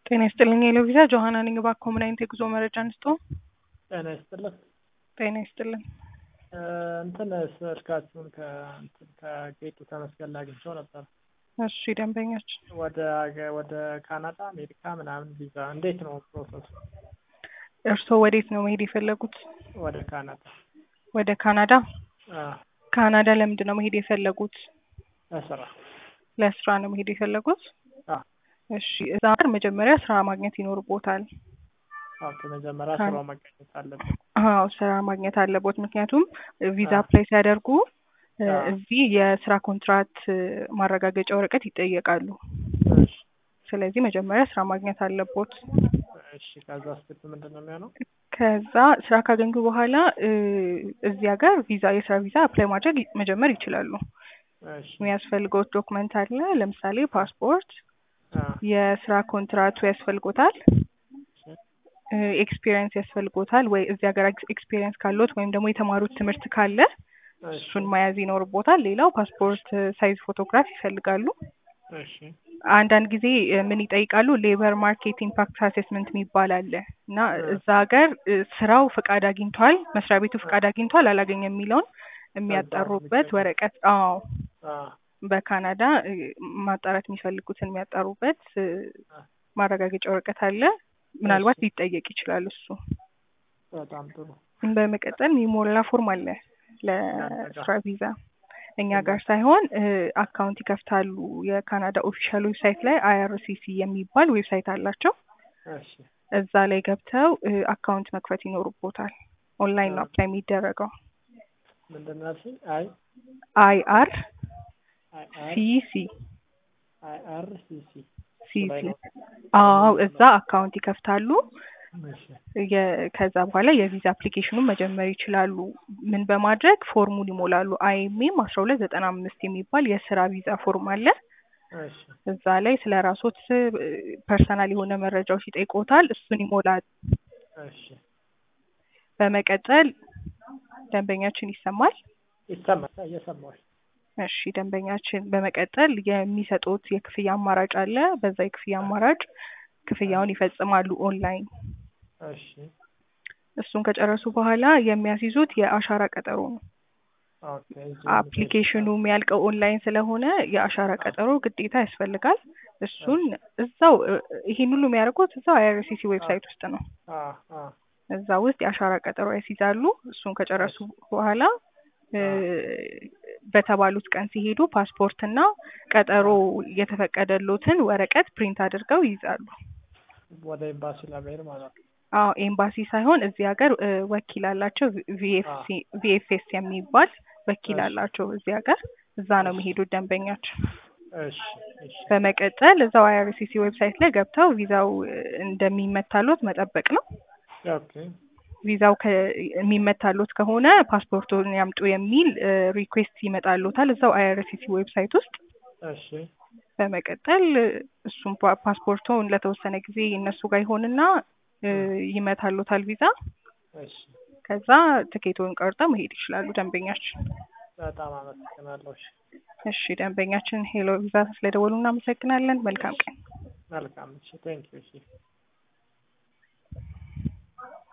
ጤና ይስጥልኝ የሎቪዛ ጆሃና ነኝ። እባክዎ ምን አይነት የጉዞ መረጃ እንስጥዎ? ጤና ይስጥልኝ። ጤና ይስጥልኝ። እንትን ስልካችሁን ከጌጡ ተመስገን አግኝቼው ነበር። እሺ ደንበኛችን ወደ ካናዳ አሜሪካ ምናምን ቪዛ እንዴት ነው ፕሮሰሱ? እርስዎ ወዴት ነው መሄድ የፈለጉት? ወደ ካናዳ። ወደ ካናዳ? ካናዳ ለምንድን ነው መሄድ የፈለጉት? ለስራ። ለስራ ነው መሄድ የፈለጉት? አዎ። እሺ እዛ ሀገር መጀመሪያ ስራ ማግኘት ይኖርቦታል። ኦኬ፣ መጀመሪያ ስራው ማግኘት አለበት። አዎ ስራ ማግኘት አለቦት። ምክንያቱም ቪዛ አፕላይ ሲያደርጉ እዚህ የስራ ኮንትራት ማረጋገጫ ወረቀት ይጠየቃሉ። እሺ። ስለዚህ መጀመሪያ ስራ ማግኘት አለቦት። እሺ፣ ከዛ ስቴፕ ምንድን ነው የሚሆነው? ከዛ ስራ ካገኙ በኋላ እዚህ ሀገር የስራ ቪዛ አፕላይ ማድረግ መጀመር ይችላሉ። እሺ። የሚያስፈልገው ዶክመንት አለ። ለምሳሌ ፓስፖርት፣ የስራ ኮንትራቱ ያስፈልጎታል፣ ኤክስፒሪየንስ ያስፈልጎታል። ወይ እዚህ ሀገር ኤክስፒሪየንስ ካለዎት ወይም ደግሞ የተማሩት ትምህርት ካለ እሱን መያዝ ይኖርቦታል። ሌላው ፓስፖርት ሳይዝ ፎቶግራፍ ይፈልጋሉ። እሺ። አንዳንድ ጊዜ ምን ይጠይቃሉ? ሌበር ማርኬት ኢምፓክት አሴስመንት የሚባል አለ እና እዛ ሀገር ስራው ፍቃድ አግኝቷል፣ መስሪያ ቤቱ ፍቃድ አግኝቷል አላገኘም የሚለውን የሚያጣሩበት ወረቀት። አዎ በካናዳ ማጣራት የሚፈልጉትን የሚያጣሩበት ማረጋገጫ ወረቀት አለ። ምናልባት ሊጠየቅ ይችላል እሱ። በጣም ጥሩ። በመቀጠል የሚሞላ ፎርም አለ ለስራ ቪዛ። እኛ ጋር ሳይሆን አካውንት ይከፍታሉ። የካናዳ ኦፊሻል ዌብሳይት ላይ IRCC የሚባል ዌብሳይት አላቸው። እሺ። እዛ ላይ ገብተው አካውንት መክፈት ይኖርቦታል። ኦንላይን ነው አፕላይ የሚደረገው። ምንድን ነው ያልሽኝ? IRCC። አዎ እዛ አካውንት ይከፍታሉ። ከዛ በኋላ የቪዛ አፕሊኬሽኑን መጀመር ይችላሉ። ምን በማድረግ ፎርሙን ይሞላሉ። IMM 1295 የሚባል የስራ ቪዛ ፎርም አለ። እዛ ላይ ስለ ራስዎት ፐርሰናል የሆነ መረጃዎች ይጠይቆታል። እሱን ይሞላል። በመቀጠል ደንበኛችን ይሰማል? ይሰማል፣ እየሰማሁሽ። እሺ ደንበኛችን በመቀጠል የሚሰጡት የክፍያ አማራጭ አለ። በዛ የክፍያ አማራጭ ክፍያውን ይፈጽማሉ ኦንላይን። እሺ። እሱን ከጨረሱ በኋላ የሚያስይዙት የአሻራ ቀጠሮ ነው። ኦኬ። አፕሊኬሽኑ የሚያልቀው ኦንላይን ስለሆነ የአሻራ ቀጠሮ ግዴታ ያስፈልጋል። እሱን እዛው ይሄን ሁሉ የሚያደርጉት እዛው IRCC ዌብሳይት ውስጥ ነው። እዛ ውስጥ የአሻራ ቀጠሮ ያስይዛሉ። እሱን ከጨረሱ በኋላ በተባሉት ቀን ሲሄዱ ፓስፖርት እና ቀጠሮ የተፈቀደሎትን ወረቀት ፕሪንት አድርገው ይይዛሉ። ወደ ኤምባሲ ለመሄድ ማለት ነው? አዎ ኤምባሲ ሳይሆን እዚህ ሀገር ወኪል አላቸው። VFS የሚባል ወኪል አላቸው እዚህ ሀገር። እዛ ነው የሚሄዱት ደንበኛቸው። እሺ። በመቀጠል እዛው IRCC ዌብሳይት ላይ ገብተው ቪዛው እንደሚመታሎት መጠበቅ ነው። ኦኬ። ቪዛው የሚመታሎት ከሆነ ፓስፖርቱን ያምጡ የሚል ሪኩዌስት ይመጣሎታል እዛው IRCC ዌብሳይት ውስጥ። እሺ። በመቀጠል እሱም ፓስፖርቱን ለተወሰነ ጊዜ እነሱ ጋር ይሆንና ይመታሎታል ቪዛ። እሺ። ከዛ ትኬቱን ቆርጠው መሄድ ይችላሉ ደንበኛችን። በጣም አመሰግናለሁ። እሺ ደንበኛችን ሄሎ ቪዛ ስለደወሉ እናመሰግናለን። መልካም ቀን። መልካም። እሺ፣ ቴንክ ዩ። እሺ።